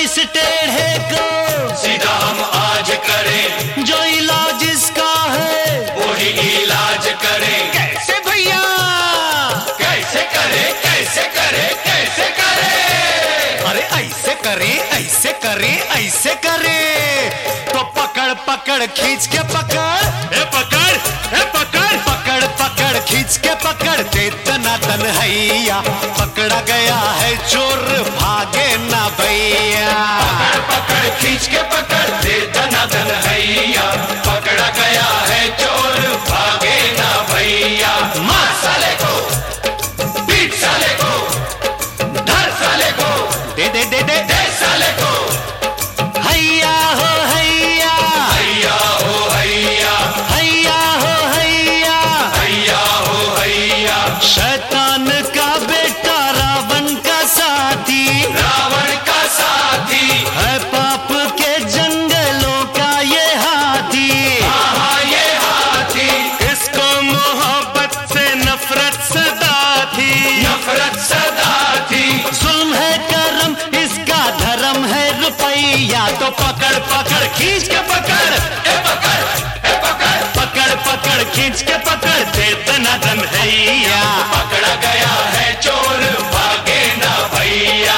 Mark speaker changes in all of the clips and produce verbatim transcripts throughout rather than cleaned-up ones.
Speaker 1: इस टेढ़े को
Speaker 2: सीधा हम आज करें,
Speaker 1: जो इलाज इसका है
Speaker 2: वही इलाज करें।
Speaker 1: कैसे भैया?
Speaker 2: कैसे करे, कैसे करे, कैसे करे?
Speaker 1: अरे ऐसे करे, ऐसे करे, ऐसे करे। तो पकड़ पकड़ खींच के पकड़,
Speaker 2: ए पकड़, ए पकड़,
Speaker 1: पकड़ पकड़ खींच के पकड़ दे दनादन हैया। पकड़ा गया है चोर भागे ना भैया।
Speaker 2: पकड़ पकड़ खींच के पकड़ दे दनादन हैया। पकड़ा गया है चोर भागे ना भैया। मार साले को, पीट साले को, धर साले को,
Speaker 1: दे दे दे दे
Speaker 2: दे साले को।
Speaker 1: हैया हो हैया,
Speaker 2: हैया हो हैया,
Speaker 1: हैया हो हैया।
Speaker 2: हैया हो हैया।
Speaker 1: शैतान का बेटा रावण का साथी,
Speaker 2: रावण का साथी
Speaker 1: है पाप के जंगलों का ये हाथी।
Speaker 2: हाँ ये हाथी,
Speaker 1: इसको मोहब्बत से नफरत सदा थी।
Speaker 2: नफरत सदा थी।
Speaker 1: जुल्म है करम इसका धर्म है रुपैया। तो पकड़ पकड़ खींच के पकड़,
Speaker 2: ए पकड़, ए पकड़,
Speaker 1: पकड़ पकड़ खींच के पकड़ दे दनादन हैया।
Speaker 2: पकड़ा गया है चोर भागे ना भैया।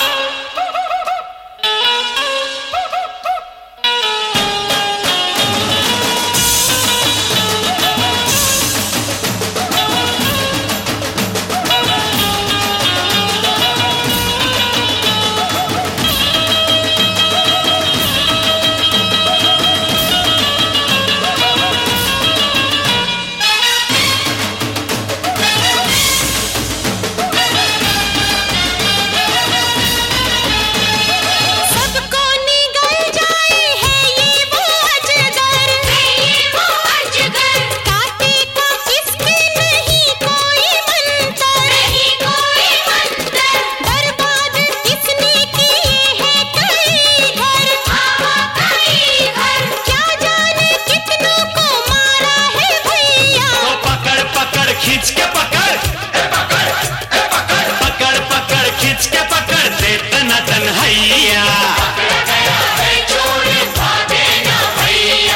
Speaker 3: सबको निगल जाए है ये वो अजगर, है ये वो अजगर। काटे का इसके नहीं कोई मंतर, नहीं कोई मंतर। बर्बाद इसने किए हैं कई घर, हाँ कई घर। क्या जाने कितनों को मारा है भैया।
Speaker 1: तो पकड़ पकड़ खींच के पकड़,
Speaker 2: ए पकड़, ए पकड़,
Speaker 1: पकड़ पकड़ खींच के पकड़ दे दनादन हैया।
Speaker 2: पकड़ा गया है चोर भागे ना भैया।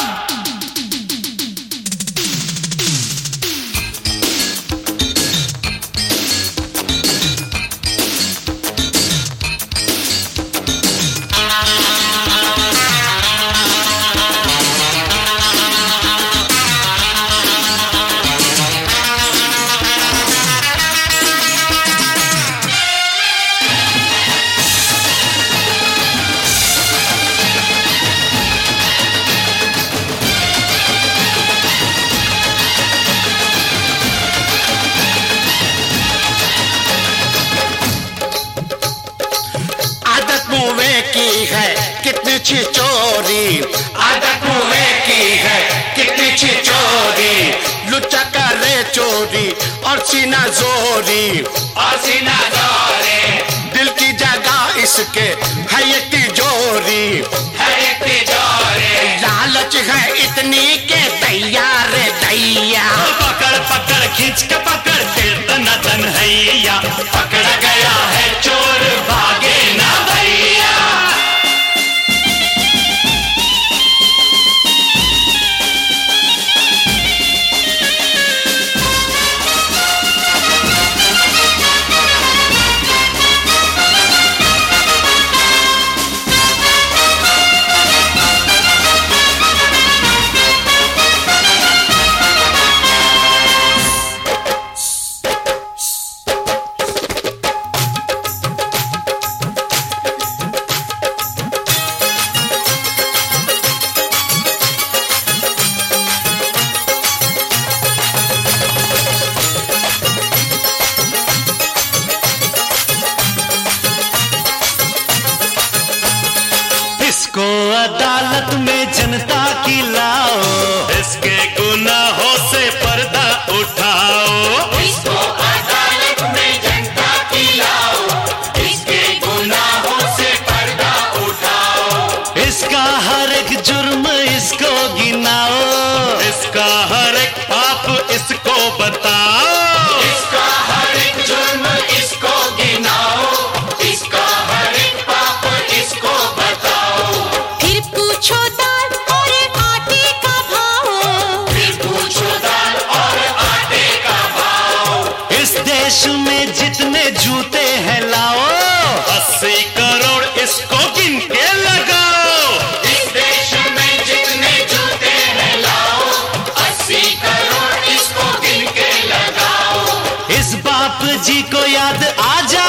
Speaker 1: आदत मुँहे की है कितनी छिचोरी,
Speaker 2: आदत मुँहे की है कितनी छिचोरी।
Speaker 1: लुच्चा करे चोरी और सीना जोरी।
Speaker 2: और सीना दौरे
Speaker 1: दिल की जगह इसके है ये तिजोरी।
Speaker 2: है एक तिजोरी।
Speaker 1: लालच है इतनी के तैयार दैया। पकड़ पकड़ खींच के पकड़ दे दनादन हैया।
Speaker 2: पकड़ा गया है चोर भागे ना भैया।
Speaker 1: इसको अदालत में जनता की लाओ, इसके गुनाहों से पर्दा उठाओ।
Speaker 2: इसको अदालत में जनता की लाओ, इसके गुनाहों से पर्दा उठाओ।
Speaker 1: इसका हर एक जुर्म इसको गिनाओ, इसका हर एक पाप इसको बताओ।
Speaker 2: इसका हर एक जुर्म इसको गिनाओ, इसका हर एक पाप
Speaker 1: देश में जितने जूते हैं लाओ,
Speaker 2: अस्सी करोड़ इसको गिन के लगाओ। इस देश में जितने जूते हैं लाओ, अस्सी करोड़ इसको गिन के लगाओ।
Speaker 1: इस बाप जी को याद आ जा